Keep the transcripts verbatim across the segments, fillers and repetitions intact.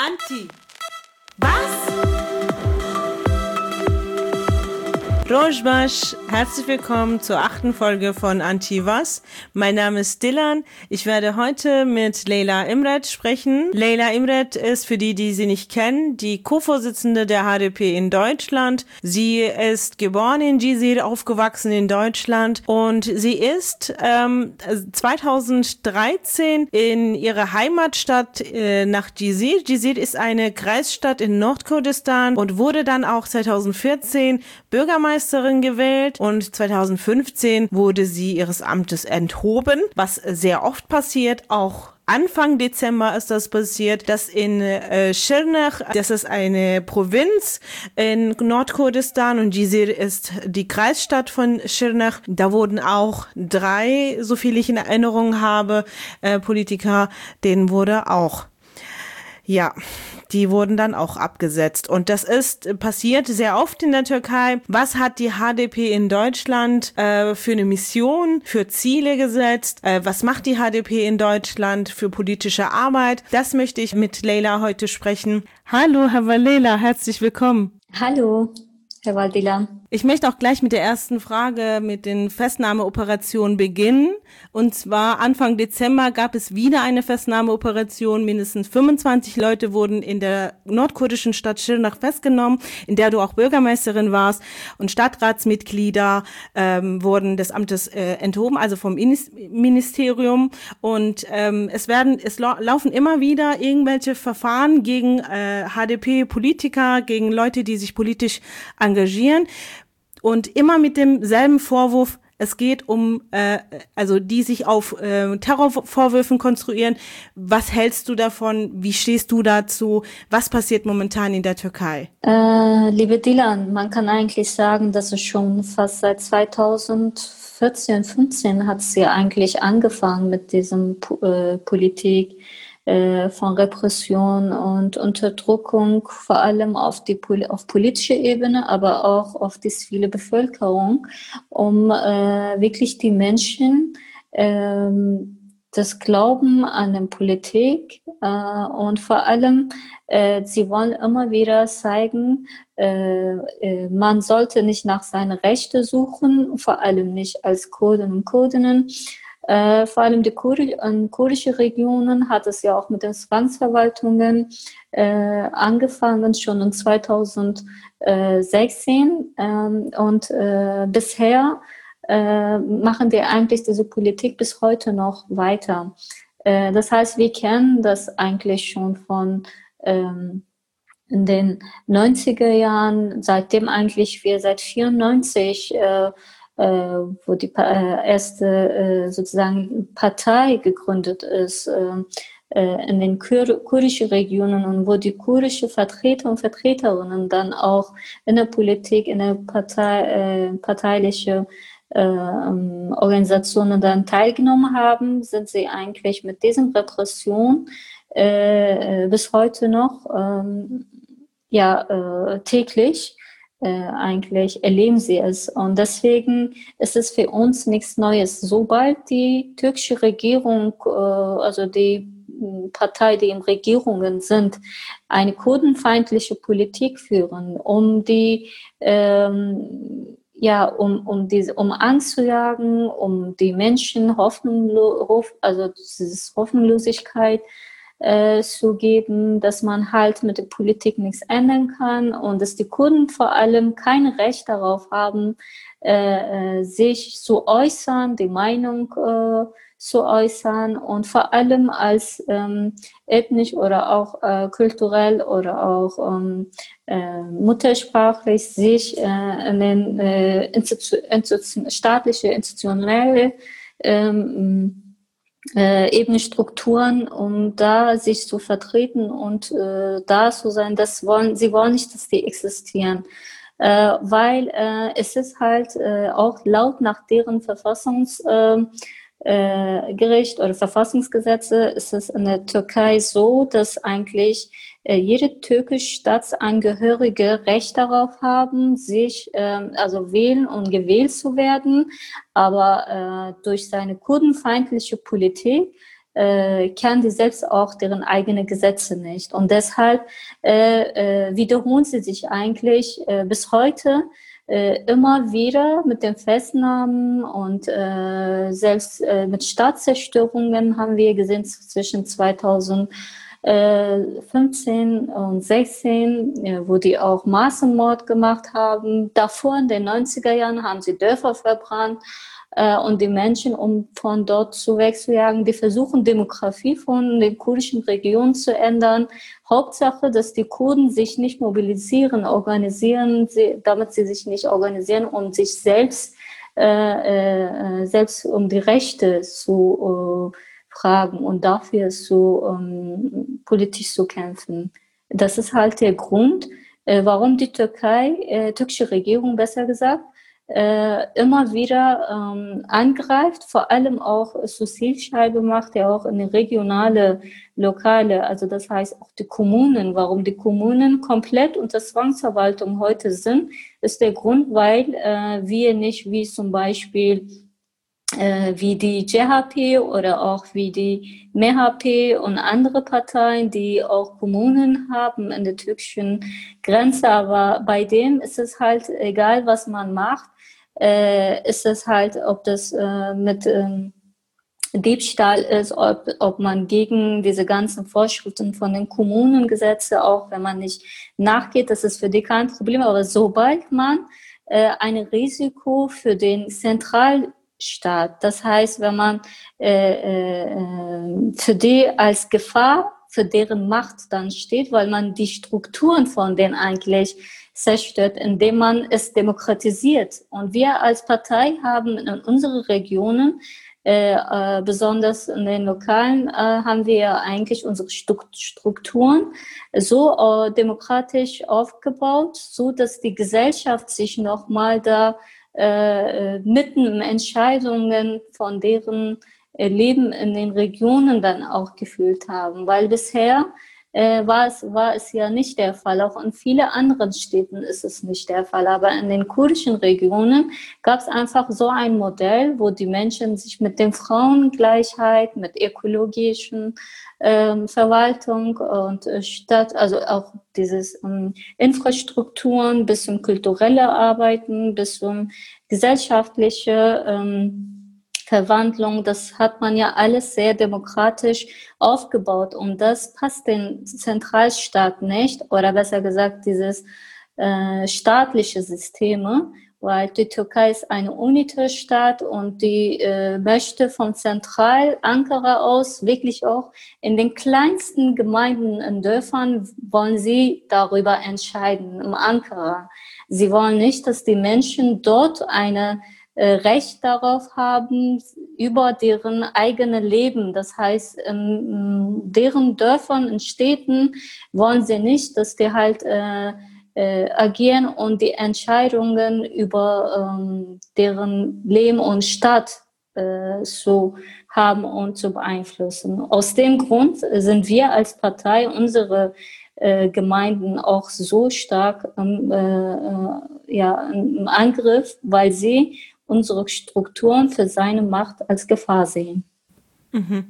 Anti. Was? Rojbash, herzlich willkommen zur achten Folge von Anti Was. Mein Name ist Dilan. Ich werde heute mit Leyla Imret sprechen. Leyla Imret ist, für die, die sie nicht kennen, die Co-Vorsitzende der H D P in Deutschland. Sie ist geboren in Cizre, aufgewachsen in Deutschland und sie ist ähm, zweitausenddreizehn in ihre Heimatstadt äh, nach Cizre. Cizre ist eine Kreisstadt in Nordkurdistan und wurde dann auch zweitausendvierzehn Bürgermeisterin gewählt und zweitausendfünfzehn wurde sie ihres Amtes enthoben, was sehr oft passiert, auch Anfang Dezember ist das passiert, dass in äh, Schirnach, das ist eine Provinz in Nordkurdistan und Cizre ist die Kreisstadt von Schirnach. Da wurden auch drei, so viel ich in Erinnerung habe, äh, Politiker, denen wurde auch, ja, die wurden dann auch abgesetzt. Und das ist passiert sehr oft in der Türkei. Was hat die H D P in Deutschland äh, für eine Mission, für Ziele gesetzt? Äh, was macht die H D P in Deutschland für politische Arbeit? Das möchte ich mit Leyla heute sprechen. Hallo, Herr Leyla, herzlich willkommen. Hallo, Herr Valdilan. Ich möchte auch gleich mit der ersten Frage, mit den Festnahmeoperationen beginnen. Und zwar Anfang Dezember gab es wieder eine Festnahmeoperation. Mindestens fünfundzwanzig Leute wurden in der nordkurdischen Stadt Schirnach festgenommen, in der du auch Bürgermeisterin warst. Und Stadtratsmitglieder ähm, wurden des Amtes äh, enthoben, also vom Ministerium. Und ähm, es werden, es lau- laufen immer wieder irgendwelche Verfahren gegen äh, H D P-Politiker, gegen Leute, die sich politisch engagieren. Und immer mit demselben Vorwurf, es geht um, äh, also die sich auf äh, Terrorvorwürfen konstruieren. Was hältst du davon? Wie stehst du dazu? Was passiert momentan in der Türkei? Äh, liebe Dilan, man kann eigentlich sagen, dass es schon fast seit zweitausendvierzehn, fünfzehn hat es ja eigentlich angefangen mit diesem äh, Politik äh, von Repression und Unterdrückung, vor allem auf die auf politische Ebene, aber auch auf die zivile Bevölkerung, um äh, wirklich die Menschen ähm, das Glauben an die Politik äh, und vor allem, äh, sie wollen immer wieder zeigen, äh, äh, man sollte nicht nach seinen Rechten suchen, vor allem nicht als Kurden und Kurdinnen. Äh, vor allem die Kur- in kurdischen Regionen hat es ja auch mit den Zwangsverwaltungen äh, angefangen, schon in zweitausendsechzehn. Ähm, und äh, bisher äh, machen wir eigentlich diese Politik bis heute noch weiter. Äh, das heißt, wir kennen das eigentlich schon von ähm, in den neunziger Jahren, seitdem eigentlich wir seit vierundneunzig äh, äh, wo die äh, erste äh, sozusagen Partei gegründet ist äh, äh, in den kur- kurdischen Regionen und wo die kurdischen Vertreter und Vertreterinnen dann auch in der Politik, in der Partei, äh, parteiliche äh, Organisationen dann teilgenommen haben, sind sie eigentlich mit diesen Repressionen äh, bis heute noch ähm, ja, äh, täglich äh, eigentlich erleben sie es. Und deswegen ist es für uns nichts Neues. Sobald die türkische Regierung, äh, also die Partei, die in Regierungen sind, eine kurdenfeindliche Politik führen, um die ähm, ja, um, um diese, um anzujagen, um die Menschen Hoffnung, also diese Hoffnungslosigkeit äh, zu geben, dass man halt mit der Politik nichts ändern kann und dass die Kurden vor allem kein Recht darauf haben, äh, sich zu äußern, die Meinung äh, zu äußern und vor allem als ähm, ethnisch oder auch äh, kulturell oder auch ähm, äh, muttersprachlich sich äh, in den äh, Institu Institu staatliche, institutionelle ähm, Äh, eben Strukturen, um da sich zu vertreten und äh, da zu sein, das wollen, sie wollen nicht, dass die existieren, äh, weil äh, es ist halt äh, auch laut nach deren Verfassungsgericht äh, äh, oder Verfassungsgesetze ist es in der Türkei so, dass eigentlich äh, jede türkische Staatsangehörige Recht darauf haben, sich äh, also wählen und gewählt zu werden, aber äh, durch seine kurdenfeindliche Politik äh, kennen die selbst auch deren eigenen Gesetze nicht. Und deshalb äh, äh, wiederholen sie sich eigentlich äh, bis heute äh, immer wieder mit den Festnahmen und äh, selbst äh, mit Staatszerstörungen haben wir gesehen zwischen zweitausendfünfzehn und sechzehn, äh, wo die auch Massenmord gemacht haben. Davor in den neunziger Jahren haben sie Dörfer verbrannt äh, und die Menschen, um von dort zu wegzujagen, die versuchen, Demografie von den kurdischen Regionen zu ändern. Hauptsache, dass die Kurden sich nicht mobilisieren, organisieren, sie, damit sie sich nicht organisieren, um sich selbst, äh, äh, selbst um die Rechte zu äh, fragen und dafür zu ähm, politisch zu kämpfen. Das ist halt der Grund, äh, warum die Türkei, äh, türkische Regierung besser gesagt, äh, immer wieder ähm, angreift, vor allem auch so Zielscheibe macht, ja auch in die regionale, lokale, also das heißt auch die Kommunen. Warum die Kommunen komplett unter Zwangsverwaltung heute sind, ist der Grund, weil äh, wir nicht wie zum Beispiel äh, wie die J H P oder auch wie die M H P und andere Parteien, die auch Kommunen haben in der türkischen Grenze, aber bei dem ist es halt egal, was man macht, äh, ist es halt, ob das äh, mit ähm, Diebstahl ist, ob, ob man gegen diese ganzen Vorschriften von den Kommunengesetzen, auch wenn man nicht nachgeht, das ist für die kein Problem, aber sobald man äh, ein Risiko für den Zentralstaat, das heißt, wenn man äh, äh, für die als Gefahr für deren Macht dann steht, weil man die Strukturen von denen eigentlich zerstört, indem man es demokratisiert. Und wir als Partei haben in unseren Regionen, äh, äh, besonders in den Lokalen, äh, haben wir eigentlich unsere Strukturen so äh, demokratisch aufgebaut, so dass die Gesellschaft sich nochmal da äh, mitten in Entscheidungen von deren äh, Leben in den Regionen dann auch gefühlt haben. Weil bisher äh, war es, war es ja nicht der Fall. Auch in vielen anderen Städten ist es nicht der Fall. Aber in den kurdischen Regionen gab es einfach so ein Modell, wo die Menschen sich mit der Frauengleichheit, mit ökologischen ähm, Verwaltung und äh, Stadt, also auch dieses ähm, Infrastrukturen bis zum kulturelle Arbeiten, bis zum gesellschaftliche ähm, Verwandlung, das hat man ja alles sehr demokratisch aufgebaut und das passt den Zentralstaat nicht, oder besser gesagt dieses äh, staatliche Systeme, weil die Türkei ist eine Unitarstaat und die äh, möchte von Zentral Ankara aus wirklich auch in den kleinsten Gemeinden in Dörfern wollen sie darüber entscheiden, im Ankara. Sie wollen nicht, dass die Menschen dort eine Recht darauf haben, über deren eigene Leben. Das heißt, in deren Dörfern, in Städten wollen sie nicht, dass die halt äh, äh, agieren und die Entscheidungen über ähm, deren Leben und Stadt äh, zu haben und zu beeinflussen. Aus dem Grund sind wir als Partei unsere äh, Gemeinden auch so stark ähm, äh, ja, im Angriff, weil sie unsere Strukturen für seine Macht als Gefahr sehen. Mhm.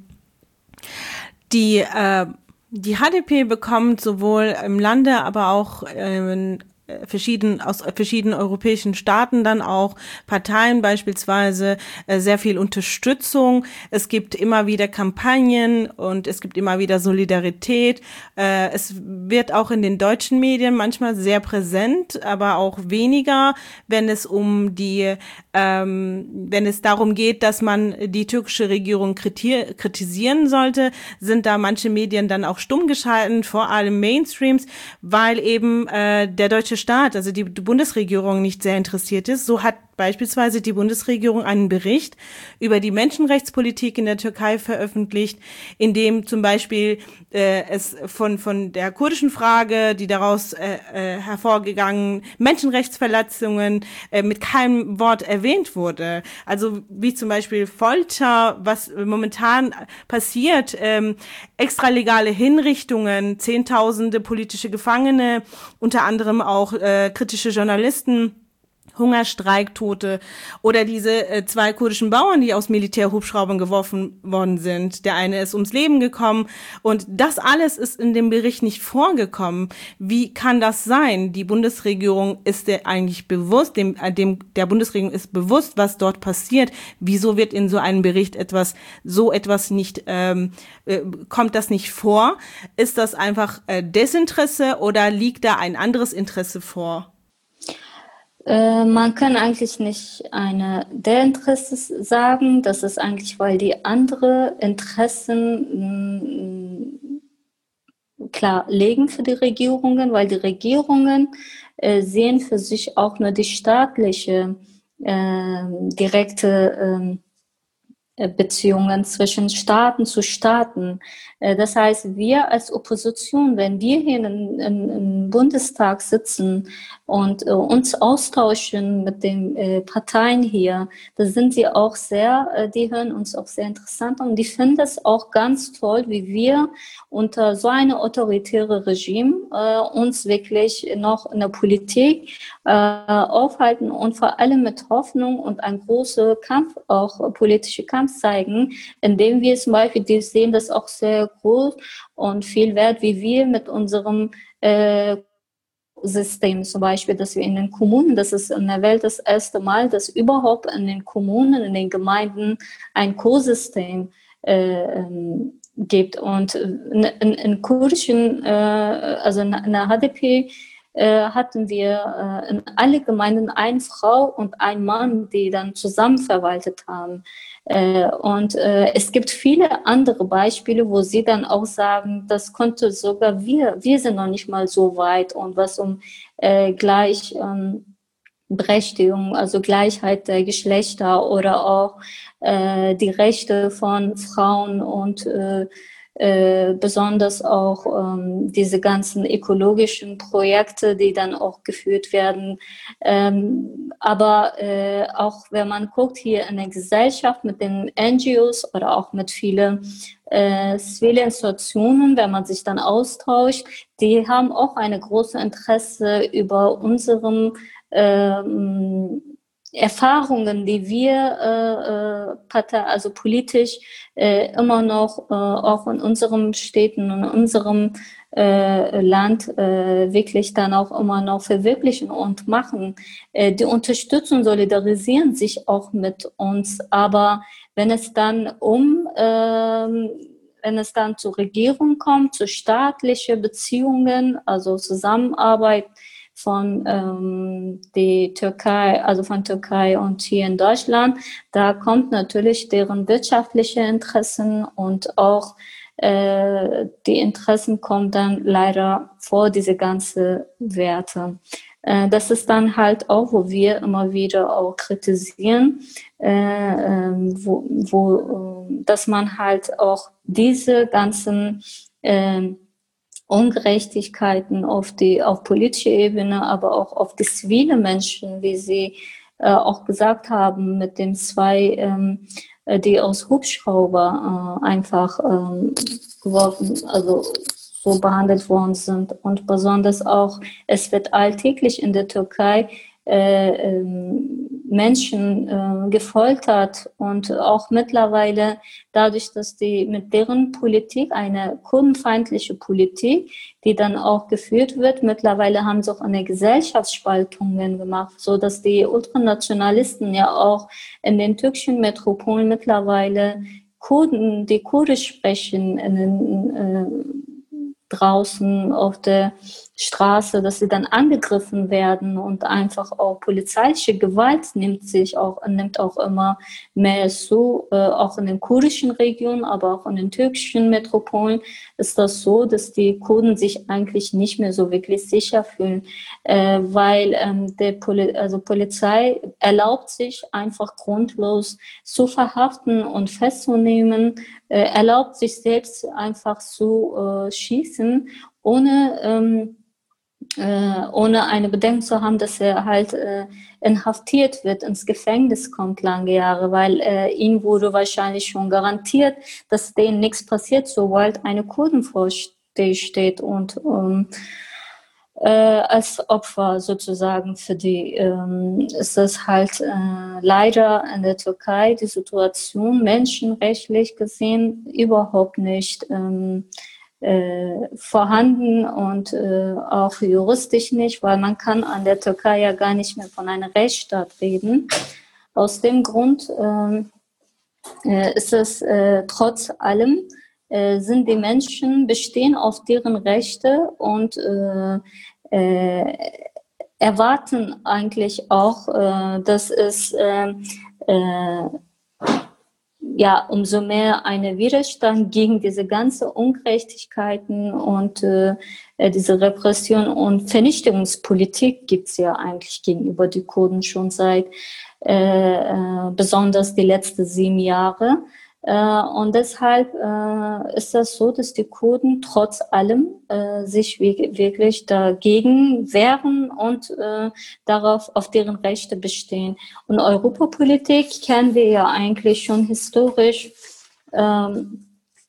Die, äh, die H D P bekommt sowohl im Lande, aber auch äh, verschieden, aus verschiedenen europäischen Staaten dann auch Parteien beispielsweise äh, sehr viel Unterstützung. Es gibt immer wieder Kampagnen und es gibt immer wieder Solidarität. Äh, es wird auch in den deutschen Medien manchmal sehr präsent, aber auch weniger, wenn es um die, ähm, wenn es darum geht, dass man die türkische Regierung kriti- kritisieren sollte, sind da manche Medien dann auch stumm geschalten, vor allem Mainstreams, weil eben äh, der deutsche Staat, also die Bundesregierung, nicht sehr interessiert ist. So hat beispielsweise die Bundesregierung einen Bericht über die Menschenrechtspolitik in der Türkei veröffentlicht, in dem zum Beispiel äh, es von von der kurdischen Frage, die daraus äh, äh, hervorgegangen, Menschenrechtsverletzungen äh, mit keinem Wort erwähnt wurde. Also wie zum Beispiel Folter, was momentan passiert, ähm, extralegale Hinrichtungen, Zehntausende politische Gefangene, unter anderem auch äh, kritische Journalisten, Hungerstreiktote oder diese äh, zwei kurdischen Bauern, die aus Militärhubschraubern geworfen worden sind. Der eine ist ums Leben gekommen und das alles ist in dem Bericht nicht vorgekommen. Wie kann das sein? Die Bundesregierung ist der eigentlich bewusst, dem, äh, dem der Bundesregierung ist bewusst, was dort passiert. Wieso wird in so einem Bericht etwas, so etwas nicht, ähm, äh, kommt das nicht vor? Ist das einfach äh, Desinteresse oder liegt da ein anderes Interesse vor? Äh, man kann eigentlich nicht eine der Interessen sagen. Das ist eigentlich, weil die andere Interessen mh, klar liegen für die Regierungen, weil die Regierungen äh, sehen für sich auch nur die staatliche äh, direkte äh, Beziehungen zwischen Staaten zu Staaten. Das heißt, wir als Opposition, wenn wir hier in, in, im Bundestag sitzen und äh, uns austauschen mit den äh, Parteien hier, da sind sie auch sehr, äh, die hören uns auch sehr interessant und die finden es auch ganz toll, wie wir unter so einem autoritären Regime äh, uns wirklich noch in der Politik äh, aufhalten und vor allem mit Hoffnung und ein großer Kampf, auch politischer Kampf zeigen, indem wir zum Beispiel, die sehen das auch sehr groß und viel wert, wie wir mit unserem äh, System zum Beispiel, dass wir in den Kommunen, das ist in der Welt das erste Mal, dass überhaupt in den Kommunen, in den Gemeinden ein Co-System äh, gibt. Und in, in, in kurdischen, äh, also in, in der H D P, äh, hatten wir äh, in alle Gemeinden eine Frau und ein Mann, die dann zusammen verwaltet haben. Äh, und äh, es gibt viele andere Beispiele, wo sie dann auch sagen, das konnte sogar wir, wir sind noch nicht mal so weit und was um äh, gleich ähm, Berechtigung, also Gleichheit der Geschlechter oder auch äh, die Rechte von Frauen und äh, äh, besonders auch ähm, diese ganzen ökologischen Projekte, die dann auch geführt werden. Ähm, aber äh, auch wenn man guckt hier in der Gesellschaft mit den N G Os oder auch mit vielen äh, zivile Institutionen, wenn man sich dann austauscht, die haben auch eine große Interesse über unseren ähm, Erfahrungen, die wir äh, also politisch äh, immer noch äh, auch in unseren Städten und in unserem äh, Land äh, wirklich dann auch immer noch verwirklichen und machen. Äh, die unterstützen, solidarisieren sich auch mit uns, aber wenn es dann um ähm, wenn es dann zur Regierung kommt, zu staatlichen Beziehungen, also Zusammenarbeit von ähm, die Türkei, also von Türkei und hier in Deutschland, da kommt natürlich deren wirtschaftliche Interessen und auch äh, die Interessen kommen dann leider vor diese ganzen Werte. Äh, das ist dann halt auch, wo wir immer wieder auch kritisieren, äh, äh, wo, wo, äh, dass man halt auch diese ganzen äh, Ungerechtigkeiten auf die auf politischer Ebene, aber auch auf die zivile Menschen, wie Sie äh, auch gesagt haben, mit den zwei, ähm, die aus Hubschrauber äh, einfach ähm, geworfen, also so behandelt worden sind. Und besonders auch, es wird alltäglich in der Türkei äh, ähm, Menschen äh, gefoltert und auch mittlerweile dadurch, dass die mit deren Politik, eine kurdenfeindliche Politik, die dann auch geführt wird, mittlerweile haben sie auch eine Gesellschaftsspaltungen gemacht, so dass die Ultranationalisten ja auch in den türkischen Metropolen mittlerweile Kurden, die Kurdisch sprechen, in den, äh, draußen auf der Straße, dass sie dann angegriffen werden und einfach auch polizeiliche Gewalt nimmt sich auch, nimmt auch immer mehr zu, äh, auch in den kurdischen Regionen, aber auch in den türkischen Metropolen ist das so, dass die Kurden sich eigentlich nicht mehr so wirklich sicher fühlen, äh, weil ähm, der Poli- also Polizei erlaubt sich einfach grundlos zu verhaften und festzunehmen, äh, erlaubt sich selbst einfach zu äh, schießen, ohne ähm, äh, ohne eine Bedenken zu haben, dass er halt äh, inhaftiert wird, ins Gefängnis kommt lange Jahre, weil äh, ihm wurde wahrscheinlich schon garantiert, dass denen nichts passiert, sobald eine Kurdenfrau steht. Und ähm, äh, als Opfer sozusagen für die, ähm, ist das halt äh, leider in der Türkei die Situation menschenrechtlich gesehen überhaupt nicht ähm, äh, vorhanden und äh, auch juristisch nicht, weil man kann an der Türkei ja gar nicht mehr von einem Rechtsstaat reden. Aus dem Grund ähm, äh, ist es äh, trotz allem, äh, sind die Menschen, bestehen auf deren Rechte und äh, äh, erwarten eigentlich auch, äh, dass es äh, äh, ja umso mehr einen Widerstand gegen diese ganzen Ungerechtigkeiten und äh, diese Repression und Vernichtungspolitik gibt es ja eigentlich gegenüber die Kurden schon seit äh, äh, besonders die letzten sieben Jahre. Äh, und deshalb äh, ist das so, dass die Kurden trotz allem äh, sich wirklich dagegen wehren und äh, darauf auf deren Rechte bestehen. Und Europapolitik kennen wir ja eigentlich schon historisch ähm,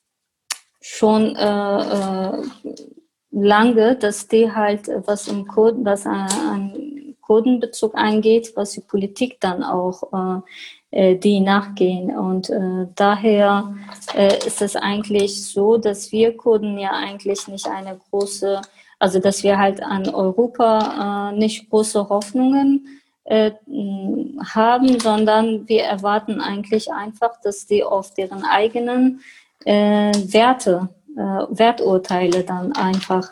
schon äh, äh, lange, dass die halt, was im Kurden, was an Kurdenbezug angeht, was die Politik dann auch äh, die nachgehen. Und äh, daher äh, ist es eigentlich so, dass wir Kurden ja eigentlich nicht eine große, also dass wir halt an Europa äh, nicht große Hoffnungen äh, haben, sondern wir erwarten eigentlich einfach, dass die auf deren eigenen äh, Werte, äh, Werturteile dann einfach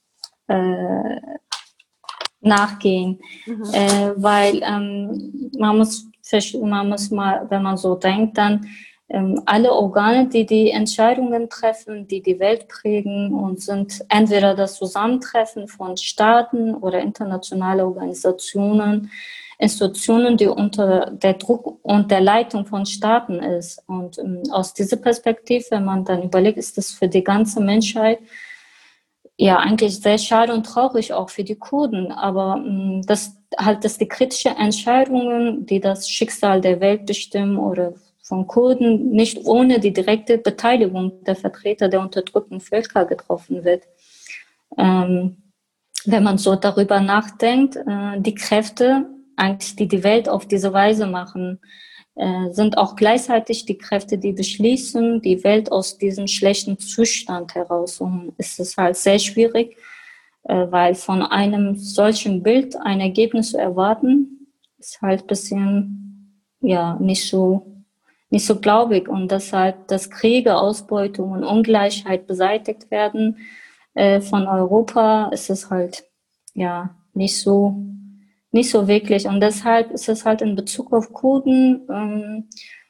äh, nachgehen, mhm. äh, weil ähm, man muss, man muss mal, wenn man so denkt, dann ähm, alle Organe, die die Entscheidungen treffen, die die Welt prägen und sind entweder das Zusammentreffen von Staaten oder internationale Organisationen, Institutionen, die unter der Druck und der Leitung von Staaten ist. Und ähm, aus dieser Perspektive, wenn man dann überlegt, ist das für die ganze Menschheit ja eigentlich sehr schade und traurig auch für die Kurden. Aber ähm, das halt, dass die kritischen Entscheidungen, die das Schicksal der Welt bestimmen oder von Kurden, nicht ohne die direkte Beteiligung der Vertreter der unterdrückten Völker getroffen wird. Ähm, wenn man so darüber nachdenkt, äh, die Kräfte, eigentlich, die die Welt auf diese Weise machen, äh, sind auch gleichzeitig die Kräfte, die beschließen, die Welt aus diesem schlechten Zustand heraus. Und es ist halt sehr schwierig, äh, weil von einem solchen Bild ein Ergebnis zu erwarten, ist halt ein bisschen, ja, nicht so, nicht so glaubig. Und deshalb, dass Kriege, Ausbeutung und Ungleichheit beseitigt werden äh, von Europa, ist es halt, ja, nicht so, nicht so wirklich. Und deshalb ist es halt in Bezug auf Kurden, ähm,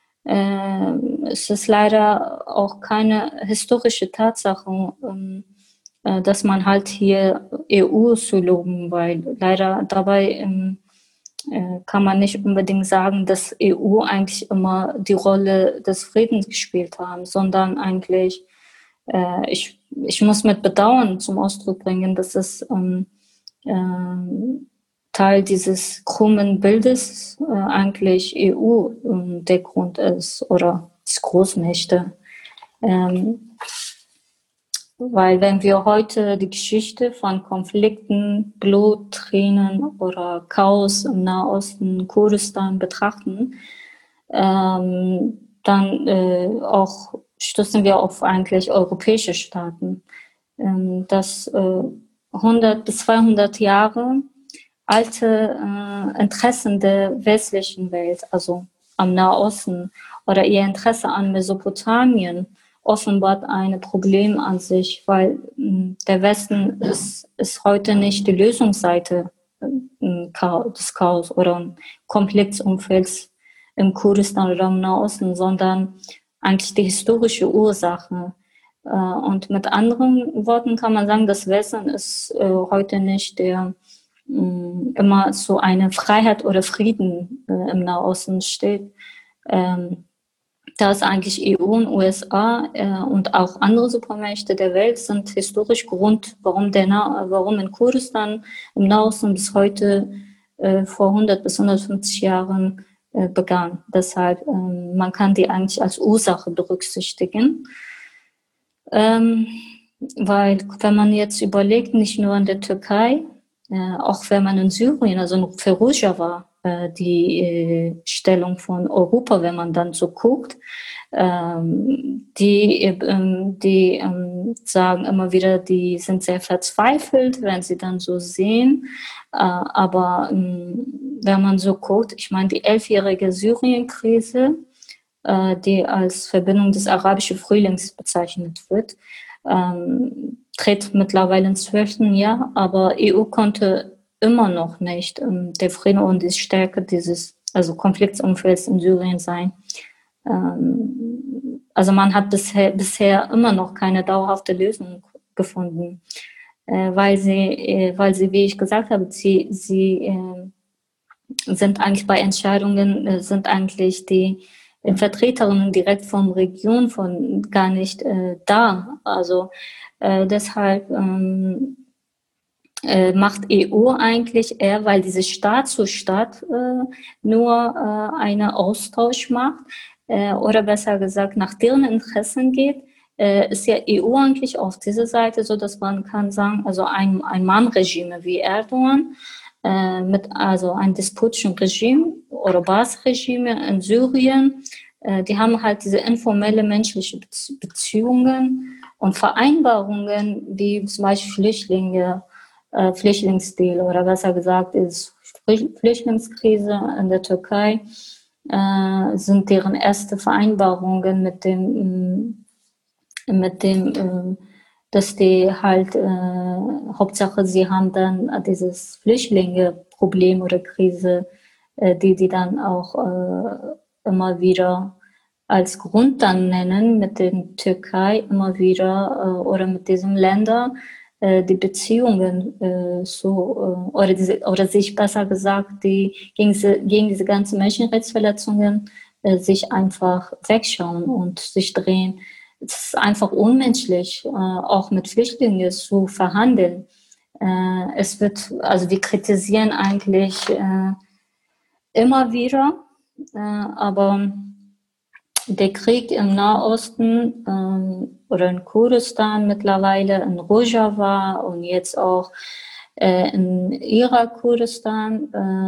äh, ist es leider auch keine historische Tatsache, ähm, äh, dass man halt hier E U zu loben, weil leider dabei ähm, äh, kann man nicht unbedingt sagen, dass E U eigentlich immer die Rolle des Friedens gespielt haben, sondern eigentlich, äh, ich, ich muss mit Bedauern zum Ausdruck bringen, dass es ähm, äh, Teil dieses krummen Bildes äh, eigentlich E U äh, der Grund ist oder die Großmächte. Ähm, weil wenn wir heute die Geschichte von Konflikten, Blut, Tränen oder Chaos im Nahosten, Kurdistan betrachten, ähm, dann äh, auch stoßen wir auf eigentlich europäische Staaten, ähm, das äh, hundert bis zweihundert Jahre alte äh, Interessen der westlichen Welt, also am Nahosten oder ihr Interesse an Mesopotamien, offenbart ein Problem an sich, weil mh, der Westen ist, ist heute nicht die Lösungsseite äh, des Chaos oder Konfliktsumfelds im Kurdistan oder im Nahosten, sondern eigentlich die historische Ursache. Äh, und mit anderen Worten kann man sagen, das Westen ist äh, heute nicht der immer so eine Freiheit oder Frieden äh, im Nahosten steht. Ähm, da ist eigentlich E U und U S A äh, und auch andere Supermächte der Welt sind historisch Grund, warum, der Na- warum in Kurdistan im Nahosten bis heute äh, vor hundert bis hundertfünfzig Jahren äh, begann. Deshalb, ähm, man kann die eigentlich als Ursache berücksichtigen. Ähm, weil, wenn man jetzt überlegt, nicht nur in der Türkei, äh, auch wenn man in Syrien, also für Rojava, äh, die äh, Stellung von Europa, wenn man dann so guckt, ähm, die, ähm, die ähm, sagen immer wieder, die sind sehr verzweifelt, wenn sie dann so sehen. Äh, aber ähm, wenn man so guckt, ich meine, die elfjährige Syrien-Krise, äh, die als Verbindung des arabischen Frühlings bezeichnet wird, ähm, tritt mittlerweile im zwölften Jahr, aber E U konnte immer noch nicht ähm, der Frieden und die Stärke dieses also Konfliktumfelds in Syrien sein. Ähm, also man hat bisher, bisher immer noch keine dauerhafte Lösung gefunden, äh, weil sie, äh, weil sie, wie ich gesagt habe, sie, sie äh, sind eigentlich bei Entscheidungen, äh, sind eigentlich die äh, Vertreterinnen direkt vom Region von gar nicht äh, da. Also äh, deshalb ähm, äh, macht E U eigentlich eher, weil diese Staat zu Staat äh, nur äh, einen Austausch macht äh, oder besser gesagt nach deren Interessen geht, äh, ist ja E U eigentlich auf dieser Seite so, dass man kann sagen, also ein, ein Mann-Regime wie Erdogan äh, mit also ein despotischen Regime oder Baas-Regime in Syrien, äh, die haben halt diese informelle menschliche Beziehungen und Vereinbarungen wie zum Beispiel Flüchtlinge, äh, Flüchtlingsdeal oder besser gesagt ist Flüchtlingskrise in der Türkei, äh, sind deren erste Vereinbarungen mit dem, mit dem, äh, dass die halt, äh, Hauptsache sie haben dann dieses Flüchtlinge-Problem oder Krise, äh, die die dann auch äh, immer wieder als Grund dann nennen mit den Türkei immer wieder äh, oder mit diesen Ländern äh, die Beziehungen äh, so äh, oder diese oder sich besser gesagt die gegen diese, gegen diese ganzen Menschenrechtsverletzungen äh, sich einfach wegschauen und sich drehen. Es ist einfach unmenschlich, äh, auch mit Flüchtlingen zu verhandeln. Äh, es wird, also wir kritisieren eigentlich äh, immer wieder, äh, aber der Krieg im Nahosten ähm, oder in Kurdistan mittlerweile, in Rojava und jetzt auch äh, in Irak-Kurdistan,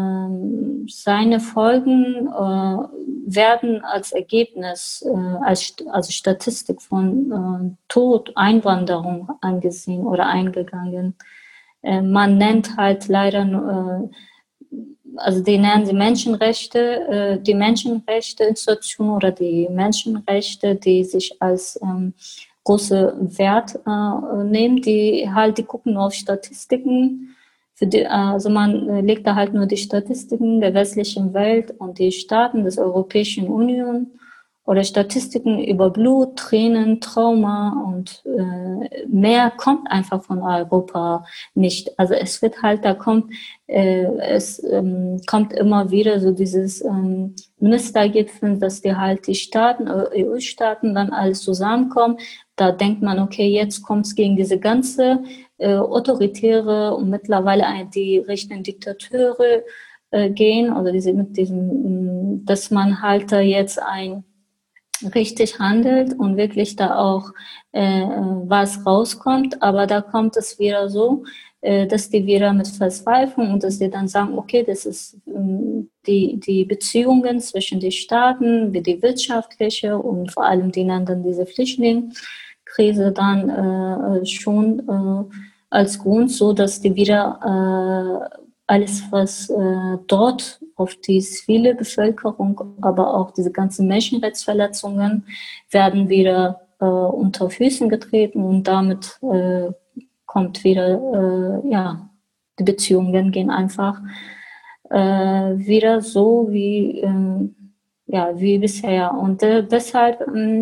äh, seine Folgen äh, werden als Ergebnis, äh, als also Statistik von äh, Tod, Einwanderung angesehen oder eingegangen. Äh, man nennt halt leider äh, also die nennen sie Menschenrechte, die Menschenrechteinstitution oder die Menschenrechte, die sich als ähm, große Wert äh, nehmen, die halt, die gucken auf Statistiken. Für die, also man legt da halt nur die Statistiken der westlichen Welt und die Staaten des Europäischen Union oder Statistiken über Blut, Tränen, Trauma und äh, mehr kommt einfach von Europa nicht. Also es wird halt, da kommt, äh, es ähm, kommt immer wieder so dieses ähm, Ministergipfel, dass die halt die Staaten, E U-Staaten dann alles zusammenkommen. Da denkt man, okay, jetzt kommt es gegen diese ganze äh, autoritäre und mittlerweile die Richtung Diktateure äh, gehen, oder diese mit diesem, dass man halt da jetzt ein richtig handelt und wirklich da auch äh, was rauskommt, aber da kommt es wieder so, äh, dass die wieder mit Verzweiflung und dass die dann sagen, okay, das ist ähm, die, die Beziehungen zwischen den Staaten, wie die wirtschaftliche und vor allem die nennen dann diese Flüchtlingskrise dann äh, schon äh, als Grund so, dass die wieder äh, alles, was äh, dort auf die zivile Bevölkerung, aber auch diese ganzen Menschenrechtsverletzungen werden wieder äh, unter Füßen getreten und damit äh, kommt wieder, äh, ja, die Beziehungen gehen einfach äh, wieder so wie, äh, ja, wie bisher. Und äh, deshalb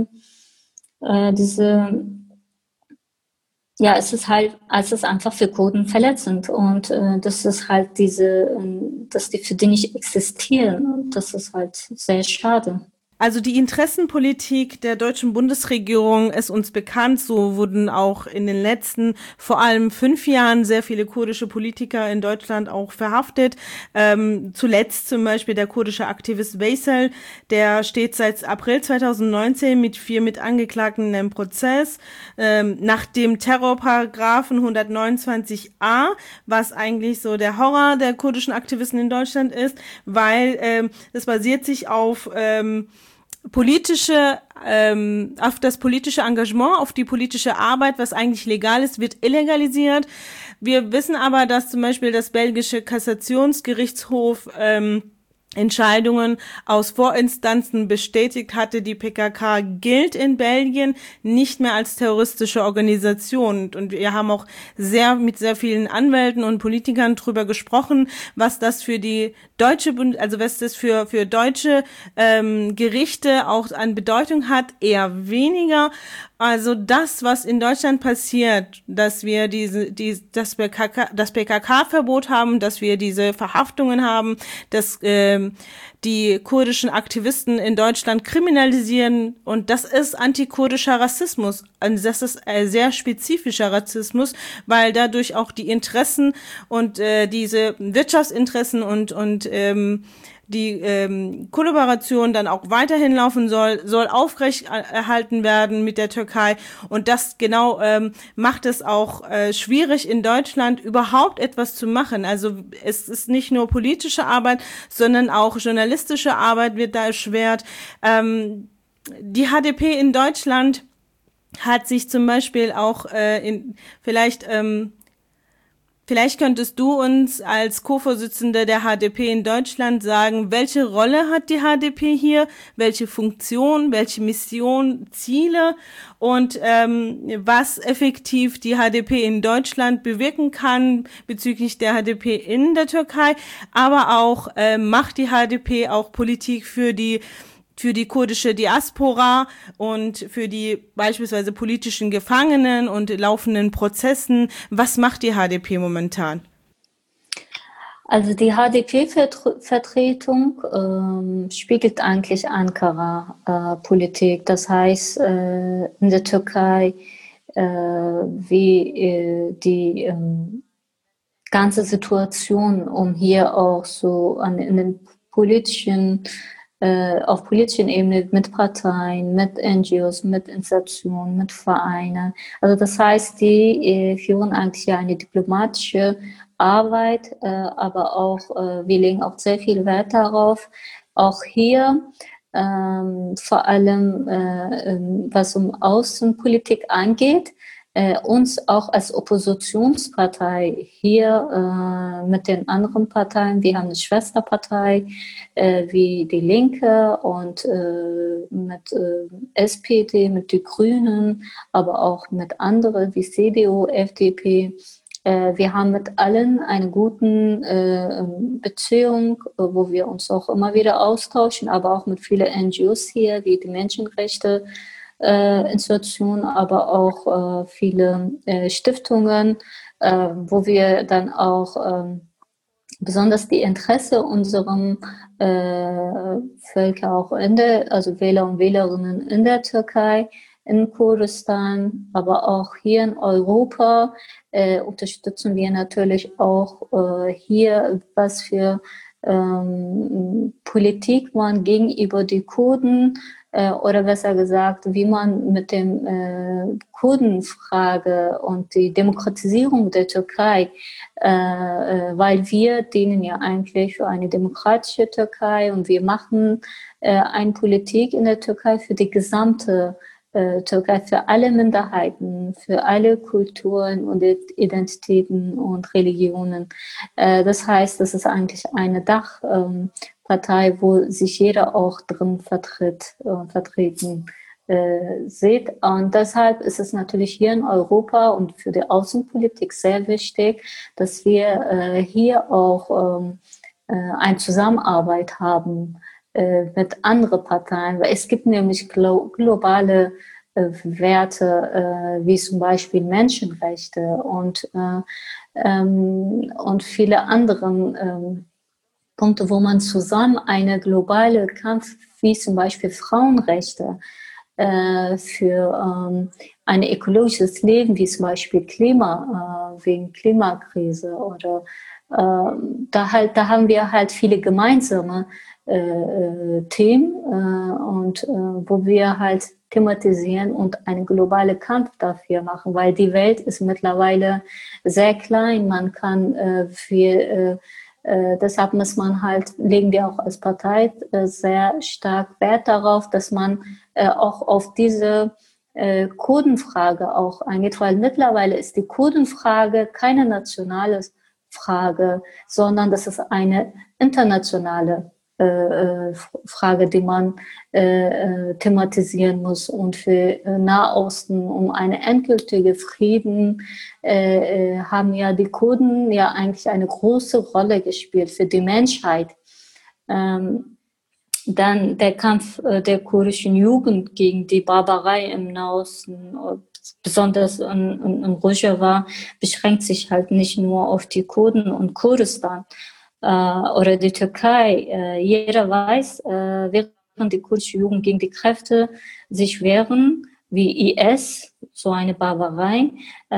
äh, diese Ja, es ist halt, es ist einfach für Kurden verletzend und äh, das ist halt diese, äh, dass die für die nicht existieren und das ist halt sehr schade. Also die Interessenpolitik der deutschen Bundesregierung ist uns bekannt. So wurden auch in den letzten, vor allem fünf Jahren, sehr viele kurdische Politiker in Deutschland auch verhaftet. Ähm, zuletzt zum Beispiel der kurdische Aktivist Veysel, der steht seit April zweitausendneunzehn mit vier Mitangeklagten in einem Prozess. Ähm, nach dem Terrorparagraphen hundertneunundzwanzig a, was eigentlich so der Horror der kurdischen Aktivisten in Deutschland ist, weil ähm, das basiert sich auf ähm, politische, ähm, auf das politische Engagement, auf die politische Arbeit, was eigentlich legal ist, wird illegalisiert. Wir wissen aber, dass zum Beispiel das belgische Kassationsgerichtshof ähm, Entscheidungen aus Vorinstanzen bestätigt hatte, die P K K gilt in Belgien nicht mehr als terroristische Organisation. Und wir haben auch sehr mit sehr vielen Anwälten und Politikern drüber gesprochen, was das für die deutsche, also was das für für deutsche ähm, Gerichte auch an Bedeutung hat, eher weniger. Also das, was in Deutschland passiert, dass wir diese, die, das P K K, das P K K-Verbot haben, dass wir diese Verhaftungen haben, dass ähm, die kurdischen Aktivisten in Deutschland kriminalisieren, und das ist antikurdischer Rassismus. Und das ist ein sehr spezifischer Rassismus, weil dadurch auch die Interessen und äh, diese Wirtschaftsinteressen und und ähm, die ähm, Kollaboration dann auch weiterhin laufen soll, soll aufrecht erhalten werden mit der Türkei. Und das genau ähm, macht es auch äh, schwierig, in Deutschland überhaupt etwas zu machen. Also es ist nicht nur politische Arbeit, sondern auch journalistische Arbeit wird da erschwert. Ähm, die H D P in Deutschland hat sich zum Beispiel auch äh, in vielleicht ähm, Vielleicht könntest du uns als Co-Vorsitzende der H D P in Deutschland sagen, welche Rolle hat die H D P hier, welche Funktion, welche Mission, Ziele und ähm, was effektiv die H D P in Deutschland bewirken kann bezüglich der H D P in der Türkei, aber auch äh, macht die H D P auch Politik für die für die kurdische Diaspora und für die beispielsweise politischen Gefangenen und laufenden Prozessen. Was macht die H D P momentan? Also die H D P-Vertretung ähm, spiegelt eigentlich Ankara-Politik. Äh, das heißt, äh, in der Türkei, äh, wie äh, die ähm, ganze Situation, um hier auch so an in den politischen auf politischer Ebene mit Parteien, mit N G Os, mit Institutionen, mit Vereinen. Also das heißt, die äh, führen eigentlich eine diplomatische Arbeit, äh, aber auch, äh, wir legen auch sehr viel Wert darauf, auch hier ähm, vor allem, äh, was um Außenpolitik angeht, Äh, uns auch als Oppositionspartei hier äh, mit den anderen Parteien, wir haben eine Schwesterpartei äh, wie die Linke und äh, mit äh, S P D, mit den Grünen, aber auch mit anderen wie C D U, F D P. Äh, wir haben mit allen eine gute äh, Beziehung, äh, wo wir uns auch immer wieder austauschen, aber auch mit vielen N G Os hier, wie die Menschenrechte Äh, Institutionen, aber auch äh, viele äh, Stiftungen, äh, wo wir dann auch äh, besonders die Interesse unserer äh, Völker auch in der, also Wähler und Wählerinnen in der Türkei, in Kurdistan, aber auch hier in Europa äh, unterstützen wir natürlich auch äh, hier, was für ähm, Politik man gegenüber die Kurden äh, oder besser gesagt, wie man mit dem äh, Kurdenfrage und die Demokratisierung der Türkei, äh, äh, weil wir dienen ja eigentlich für eine demokratische Türkei und wir machen äh, eine Politik in der Türkei für die gesamte äh, Türkei, für alle Minderheiten, für alle Kulturen und Identitäten und Religionen. Äh, das heißt, das ist eigentlich eine Dachpartei, ähm, wo sich jeder auch drin vertritt, äh, vertreten äh, sieht. Und deshalb ist es natürlich hier in Europa und für die Außenpolitik sehr wichtig, dass wir äh, hier auch ähm, äh, eine Zusammenarbeit haben mit anderen Parteien, weil es gibt nämlich glo- globale äh, Werte, äh, wie zum Beispiel Menschenrechte und, äh, ähm, und viele andere ähm, Punkte, wo man zusammen eine globale Kampf, wie zum Beispiel Frauenrechte, äh, für ähm, ein ökologisches Leben, wie zum Beispiel Klima, äh, wegen Klimakrise oder äh, da halt, da haben wir halt viele gemeinsame äh, äh, Themen äh, und äh, wo wir halt thematisieren und einen globalen Kampf dafür machen, weil die Welt ist mittlerweile sehr klein. Man kann äh, viel, äh, äh, deshalb muss man halt, legen wir auch als Partei äh, sehr stark Wert darauf, dass man äh, auch auf diese äh, Kurdenfrage auch eingeht, weil mittlerweile ist die Kurdenfrage keine nationale Frage, sondern das ist eine internationale äh, Frage, die man äh, thematisieren muss. Und für äh, Nahosten, um einen endgültigen Frieden, äh, haben ja die Kurden ja eigentlich eine große Rolle gespielt für die Menschheit. Ähm, dann der Kampf äh, der kurdischen Jugend gegen die Barbarei im Nahosten, besonders in, in, in Rojava, beschränkt sich halt nicht nur auf die Kurden und Kurdistan äh, oder die Türkei. Äh, jeder weiß, äh, während die kurdische Jugend gegen die Kräfte sich wehren, wie I S, so eine Barbarei.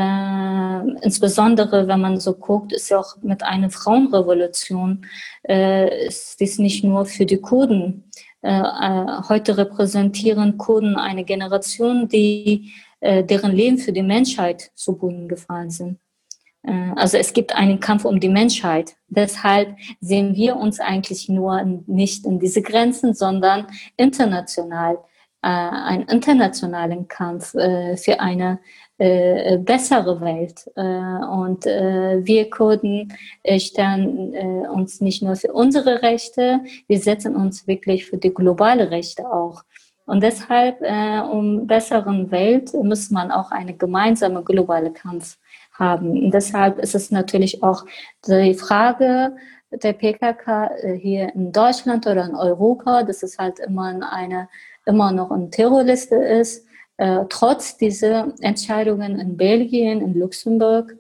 Äh, insbesondere, wenn man so guckt, ist ja auch mit einer Frauenrevolution, äh, ist dies nicht nur für die Kurden. Äh, äh, heute repräsentieren Kurden eine Generation, die, äh, deren Leben für die Menschheit zu Boden gefallen sind. Äh, also es gibt einen Kampf um die Menschheit. Deshalb sehen wir uns eigentlich nur nicht in diese Grenzen, sondern international. Einen internationalen Kampf äh, für eine äh, bessere Welt. Äh, und äh, wir Kurden äh, stellen äh, uns nicht nur für unsere Rechte, wir setzen uns wirklich für die globale Rechte auch. Und deshalb, äh, um besseren Welt, muss man auch eine gemeinsame globale Kampf haben. Und deshalb ist es natürlich auch die Frage der P K K äh, hier in Deutschland oder in Europa, das ist halt immer eine immer noch eine Terrorliste ist, äh, trotz dieser Entscheidungen in Belgien, in Luxemburg,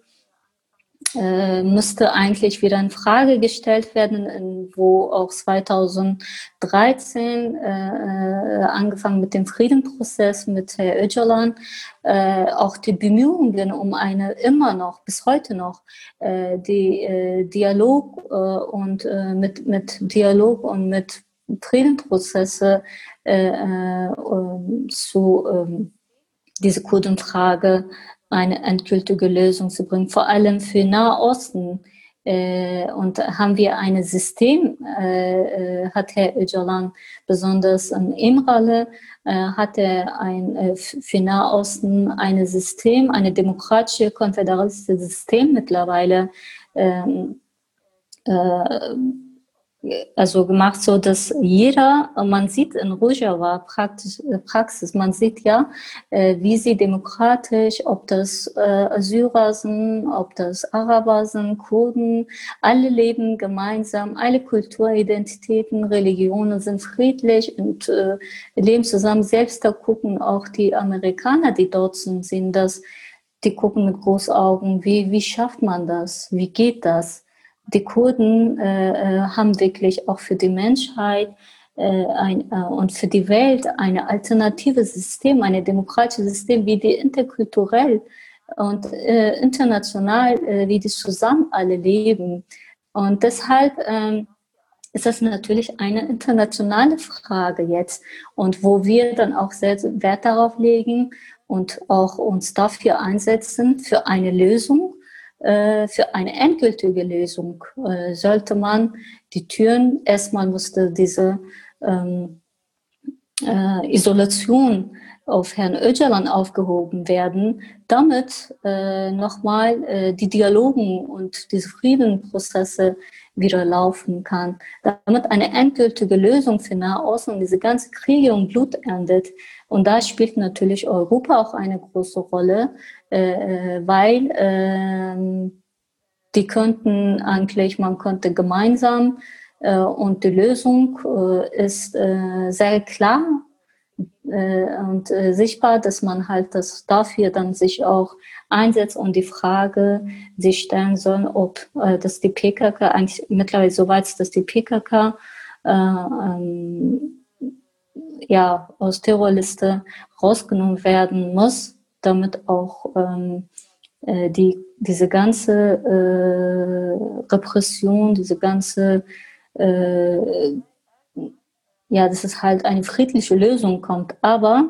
äh, müsste eigentlich wieder in Frage gestellt werden, in, wo auch zweitausenddreizehn äh, angefangen mit dem Friedensprozess mit Herrn Öcalan, äh, auch die Bemühungen um eine immer noch, bis heute noch, äh, die äh, Dialog äh, und äh, mit, mit Dialog und mit Friedensprozesse äh, äh, zu äh, diese Kurdenfrage eine endgültige Lösung zu bringen, vor allem für Nahosten. Äh, und haben wir ein System, äh, hat Herr Öcalan besonders in Imralı, äh, hat er ein, äh, für Nahosten ein System, eine demokratische, konföderalistische System mittlerweile ähm, äh, also gemacht, so dass jeder, man sieht in Rojava Praxis, man sieht ja, wie sie demokratisch, ob das Syrer sind, ob das Araber sind, Kurden, alle leben gemeinsam, alle Kulturidentitäten, Religionen sind friedlich und äh, leben zusammen. Selbst da gucken auch die Amerikaner, die dort sind, sehen das, die gucken mit Großaugen, wie, wie schafft man das, wie geht das? Die Kurden äh, haben wirklich auch für die Menschheit äh, ein, äh, und für die Welt ein alternatives System, ein demokratisches System, wie die interkulturell und äh, international, äh, wie die zusammen alle leben. Und deshalb äh, ist das natürlich eine internationale Frage jetzt und wo wir dann auch sehr Wert darauf legen und auch uns dafür einsetzen, für eine Lösung. Für eine endgültige Lösung äh, sollte man die Türen, erstmal musste diese ähm, äh, Isolation auf Herrn Öcalan aufgehoben werden, damit äh, nochmal äh, die Dialogen und diese Friedensprozesse wieder laufen kann, damit eine endgültige Lösung für Nahosten und diese ganze Kriege und Blut endet. Und da spielt natürlich Europa auch eine große Rolle, äh, weil äh, die könnten eigentlich, man könnte gemeinsam äh, und die Lösung äh, ist äh, sehr klar. äh, und äh, sichtbar, dass man halt das dafür dann sich auch einsetzt und die Frage sich stellen soll, ob äh, dass die P K K eigentlich mittlerweile so weit ist, dass die P K K äh, ähm, ja, aus Terrorliste rausgenommen werden muss, damit auch ähm, äh, die, diese ganze äh, Repression, diese ganze, äh, ja, dass es halt eine friedliche Lösung kommt. Aber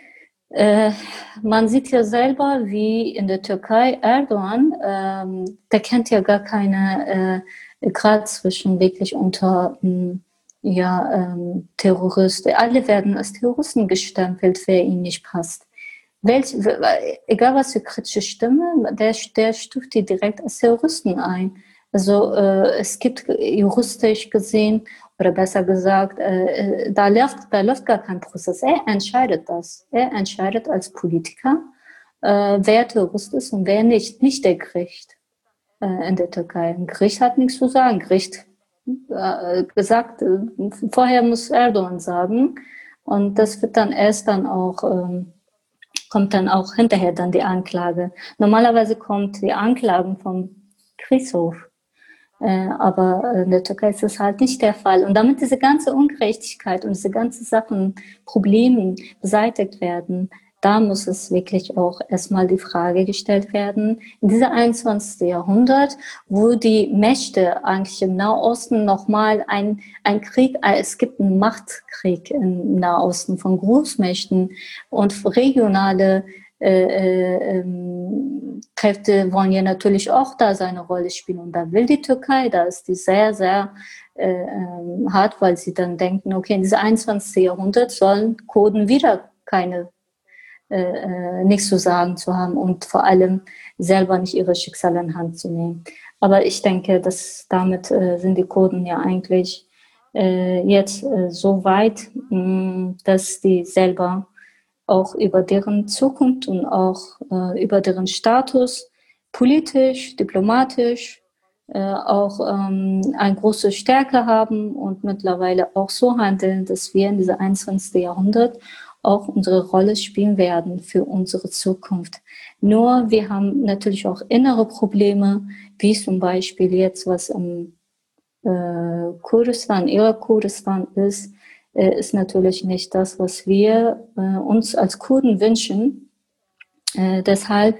äh, man sieht ja selber, wie in der Türkei Erdogan, ähm, der kennt ja gar keine äh, Grad zwischen wirklich unter ähm, ja, ähm, Terroristen. Alle werden als Terroristen gestempelt, wer ihnen nicht passt. Welch, egal was für kritische Stimme, der, der stuft die direkt als Terroristen ein. Also äh, es gibt juristisch gesehen, oder besser gesagt, äh, da, läuft, da läuft gar kein Prozess. Er entscheidet das. Er entscheidet als Politiker, äh, wer Terrorist ist und wer nicht. Nicht der Gericht äh, in der Türkei. Ein Gericht hat nichts zu sagen. Gericht äh, gesagt, äh, vorher muss Erdogan sagen. Und das wird dann erst dann auch, ähm, kommt dann auch hinterher dann die Anklage. Normalerweise kommt die Anklagen vom Gerichtshof. Äh, aber in der Türkei ist das halt nicht der Fall. Und damit diese ganze Ungerechtigkeit und diese ganzen Sachen, Probleme beseitigt werden, da muss es wirklich auch erstmal die Frage gestellt werden, in diesem einundzwanzigsten Jahrhundert, wo die Mächte eigentlich im Nahosten nochmal ein, ein Krieg, es gibt einen Machtkrieg im Nahosten von Großmächten und regionale Äh, äh, Kräfte wollen ja natürlich auch da seine Rolle spielen. Und da will die Türkei, da ist die sehr, sehr äh, hart, weil sie dann denken, okay, in diesem einundzwanzigsten Jahrhundert sollen Kurden wieder keine, äh, nichts zu sagen zu haben und vor allem selber nicht ihre Schicksale in Hand zu nehmen. Aber ich denke, dass damit äh, sind die Kurden ja eigentlich äh, jetzt äh, so weit, mh, dass die selber auch über deren Zukunft und auch äh, über deren Status politisch, diplomatisch äh, auch ähm, eine große Stärke haben und mittlerweile auch so handeln, dass wir in diesem einundzwanzigsten Jahrhundert auch unsere Rolle spielen werden für unsere Zukunft. Nur wir haben natürlich auch innere Probleme, wie zum Beispiel jetzt, was im äh, Kurdistan, Irak-Kurdistan ist, ist natürlich nicht das, was wir äh, uns als Kurden wünschen. Äh, deshalb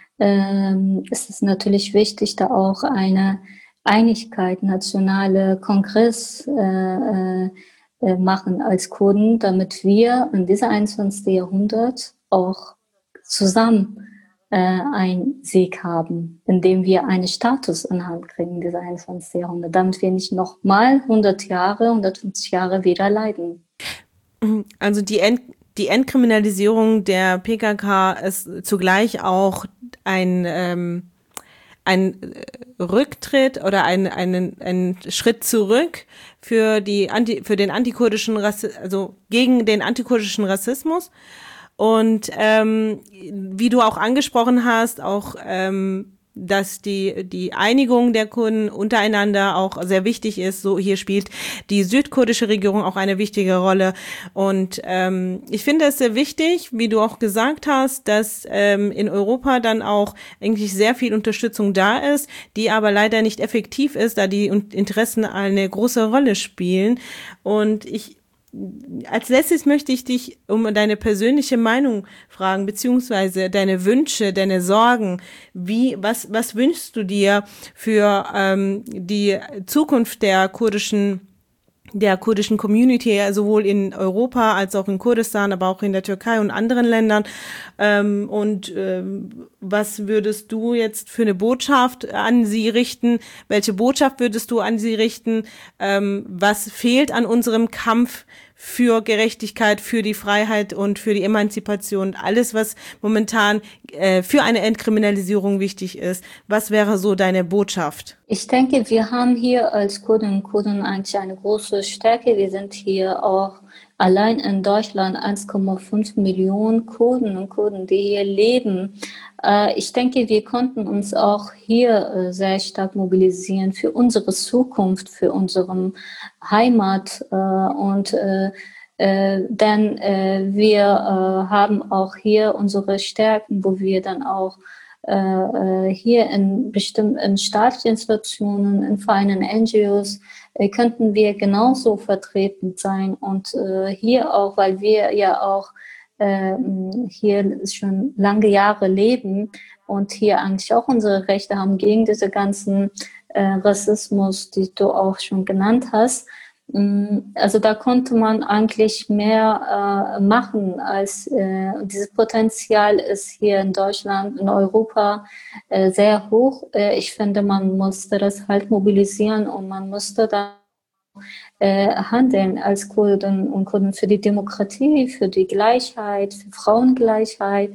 ähm, ist es natürlich wichtig, da auch eine Einigkeit, nationale Kongress äh, äh, machen als Kurden, damit wir in diesem einundzwanzigsten Jahrhundert auch zusammen äh, einen Sieg haben, indem wir einen Status in Hand kriegen in diesem einundzwanzigsten Jahrhundert, damit wir nicht nochmal hundert Jahre, hundertfünfzig Jahre wieder leiden. Also die, Ent die Entkriminalisierung der P K K ist zugleich auch ein, ähm, ein Rücktritt oder ein, ein, ein Schritt zurück für die Anti, für den antikurdischen Rassismus, also gegen den antikurdischen Rassismus. Und ähm, wie du auch angesprochen hast, auch ähm, dass die die Einigung der Kurden untereinander auch sehr wichtig ist. So hier spielt die südkurdische Regierung auch eine wichtige Rolle. Und ähm, ich finde es sehr wichtig, wie du auch gesagt hast, dass ähm, in Europa dann auch eigentlich sehr viel Unterstützung da ist, die aber leider nicht effektiv ist, da die Interessen eine große Rolle spielen. Und ich Als letztes möchte ich dich um deine persönliche Meinung fragen, beziehungsweise deine Wünsche, deine Sorgen. Wie, was, was wünschst du dir für ähm, die Zukunft der kurdischen, der kurdischen Community, sowohl in Europa als auch in Kurdistan, aber auch in der Türkei und anderen Ländern? Ähm, und ähm, was würdest du jetzt für eine Botschaft an sie richten? Welche Botschaft würdest du an sie richten? Ähm, was fehlt an unserem Kampf für Gerechtigkeit, für die Freiheit und für die Emanzipation, alles, was momentan äh, für eine Entkriminalisierung wichtig ist. Was wäre so deine Botschaft? Ich denke, wir haben hier als Kurdinnen und Kurden eigentlich eine große Stärke. Wir sind hier auch allein in Deutschland eins Komma fünf Millionen Kurden und Kurden, die hier leben. Äh, ich denke, wir konnten uns auch hier äh, sehr stark mobilisieren für unsere Zukunft, für unsere Heimat. Äh, und äh, Äh, denn äh, wir äh, haben auch hier unsere Stärken, wo wir dann auch äh, hier in bestimmten staatlichen Institutionen, in feinen N G Os, äh, könnten wir genauso vertreten sein. Und äh, hier auch, weil wir ja auch äh, hier schon lange Jahre leben und hier eigentlich auch unsere Rechte haben gegen diese ganzen äh, Rassismus, die du auch schon genannt hast. Also da konnte man eigentlich mehr äh, machen, als äh, dieses Potenzial ist hier in Deutschland, in Europa äh, sehr hoch. Äh, ich finde, man musste das halt mobilisieren und man musste da äh, handeln als Kurden und Kurden für die Demokratie, für die Gleichheit, für Frauengleichheit.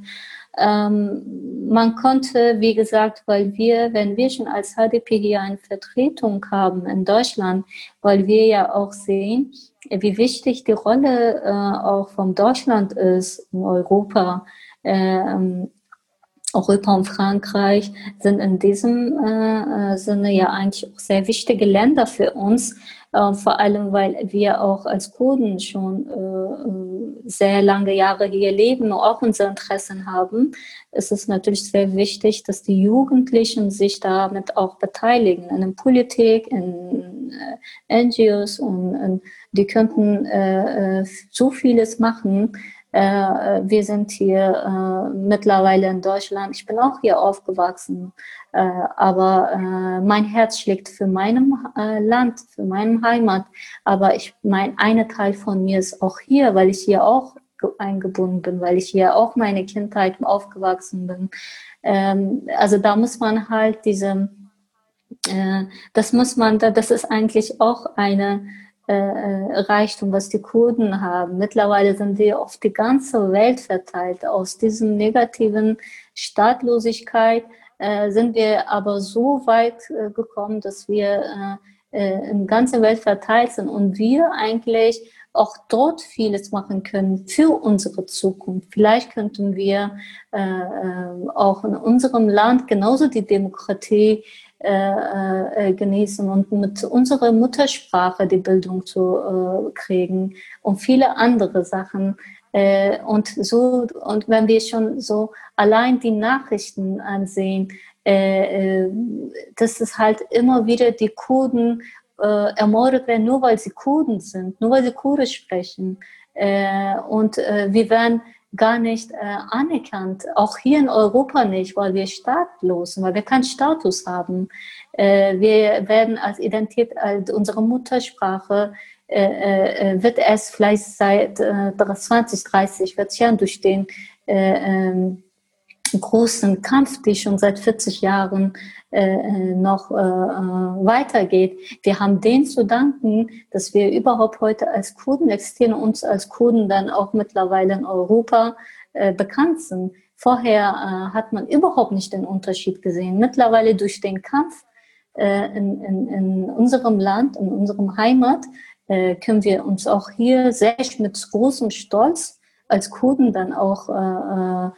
Ähm, man konnte, wie gesagt, weil wir, wenn wir schon als H D P hier eine Vertretung haben in Deutschland, weil wir ja auch sehen, wie wichtig die Rolle äh, auch von Deutschland ist in Europa. Ähm, Europa und Frankreich sind in diesem äh, Sinne ja eigentlich auch sehr wichtige Länder für uns, äh, vor allem weil wir auch als Kurden schon äh, sehr lange Jahre hier leben und auch unsere Interessen haben. Es ist natürlich sehr wichtig, dass die Jugendlichen sich damit auch beteiligen in der Politik, in äh, N G Os und, und die könnten äh, so vieles machen. Äh, wir sind hier äh, mittlerweile in Deutschland. Ich bin auch hier aufgewachsen, äh, aber äh, mein Herz schlägt für meinem äh, Land, für meine Heimat. Aber ich mein, eine Teil von mir ist auch hier, weil ich hier auch eingebunden bin, weil ich hier auch meine Kindheit aufgewachsen bin. Ähm, also da muss man halt diese, äh, das muss man, das ist eigentlich auch eine äh, Reichtum, was die Kurden haben. Mittlerweile sind wir auf die ganze Welt verteilt. Aus diesem negativen Staatlosigkeit äh, sind wir aber so weit äh, gekommen, dass wir äh, äh, in ganzer Welt verteilt sind und wir eigentlich auch dort vieles machen können für unsere Zukunft. Vielleicht könnten wir äh, äh, auch in unserem Land genauso die Demokratie Äh, äh, genießen und mit unserer Muttersprache die Bildung zu äh, kriegen und viele andere Sachen. Äh, und so, und wenn wir schon so allein die Nachrichten ansehen, äh, äh, dass es halt immer wieder die Kurden äh, ermordet werden, nur weil sie Kurden sind, nur weil sie Kurdisch sprechen. Äh, und äh, wir werden gar nicht äh, anerkannt, auch hier in Europa nicht, weil wir staatlos sind, weil wir keinen Status haben. Äh, wir werden als Identität, als unsere Muttersprache äh, äh, wird erst vielleicht seit äh, zwanzig, dreißig, vierzig Jahren durch den äh, äh, großen Kampf, die schon seit vierzig Jahren äh, noch äh, weitergeht. Wir haben denen zu danken, dass wir überhaupt heute als Kurden existieren und uns als Kurden dann auch mittlerweile in Europa äh, bekannt sind. Vorher äh, hat man überhaupt nicht den Unterschied gesehen. Mittlerweile durch den Kampf äh, in, in, in unserem Land, in unserem Heimat, äh, können wir uns auch hier sehr mit großem Stolz als Kurden dann auch äh,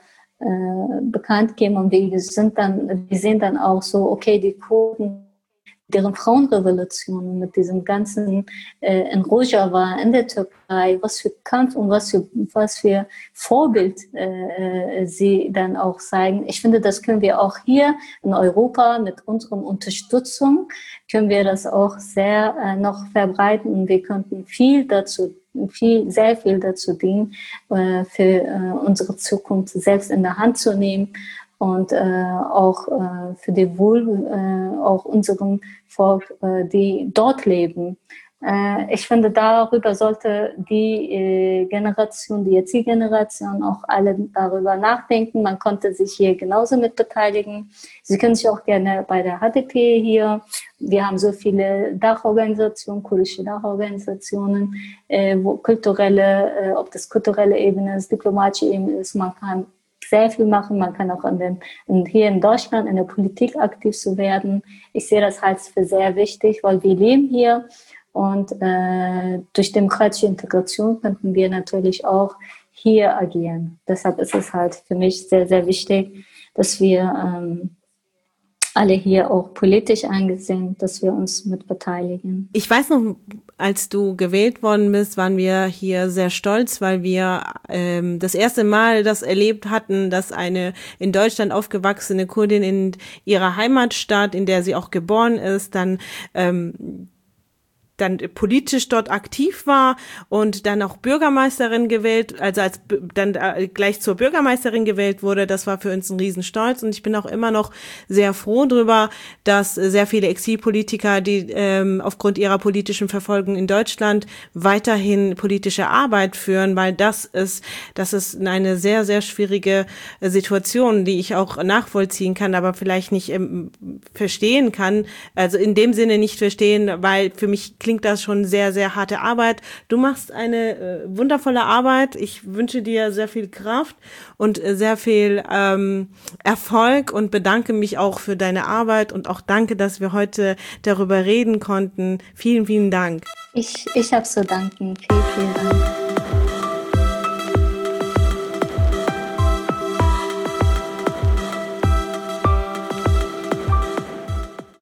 bekannt geben und wir sind dann, wir sehen dann auch so, okay, die Kurden, deren Frauenrevolution mit diesem ganzen äh, in Rojava, in der Türkei, was für Kampf und was für, was für Vorbild äh, sie dann auch zeigen. Ich finde, das können wir auch hier in Europa mit unserer Unterstützung, können wir das auch sehr äh, noch verbreiten und wir könnten viel dazu viel, sehr viel dazu dienen, äh, für äh, unsere Zukunft selbst in der Hand zu nehmen und äh, auch äh, für die Wohl äh, auch unserem Volk, äh, die dort leben. Äh, ich finde, darüber sollte die äh, Generation, die jetzige Generation auch alle darüber nachdenken. Man konnte sich hier genauso mit beteiligen. Sie können sich auch gerne bei der H D P hier, wir haben so viele Dachorganisationen, kurdische Dachorganisationen, äh, wo kulturelle, äh, ob das kulturelle Ebene ist, diplomatische Ebene ist, man kann sehr viel machen. Man kann auch an den, in, hier in Deutschland in der Politik aktiv zu werden. Ich sehe das halt für sehr wichtig, weil wir leben hier und äh, durch demokratische Integration könnten wir natürlich auch hier agieren. Deshalb ist es halt für mich sehr, sehr wichtig, dass wir ähm, alle hier auch politisch eingesehen, dass wir uns mit beteiligen. Ich weiß noch, Als du gewählt worden bist, waren wir hier sehr stolz, weil wir ähm, das erste Mal das erlebt hatten, dass eine in Deutschland aufgewachsene Kurdin in ihrer Heimatstadt, in der sie auch geboren ist, dann ähm, dann politisch dort aktiv war und dann auch Bürgermeisterin gewählt, also als dann gleich zur Bürgermeisterin gewählt wurde. Das war für uns ein Riesenstolz, und ich bin auch immer noch sehr froh drüber, dass sehr viele Exilpolitiker, die ähm, aufgrund ihrer politischen Verfolgung in Deutschland weiterhin politische Arbeit führen, weil das ist, das ist eine sehr, sehr schwierige Situation, die ich auch nachvollziehen kann, aber vielleicht nicht ähm, verstehen kann, also in dem Sinne nicht verstehen, weil für mich klingt das schon sehr, sehr harte Arbeit. Du machst eine äh, wundervolle Arbeit. Ich wünsche dir sehr viel Kraft und äh, sehr viel ähm, Erfolg und bedanke mich auch für deine Arbeit und auch danke, dass wir heute darüber reden konnten. Vielen, vielen Dank. Ich, ich habe zu danken. Vielen, vielen Dank.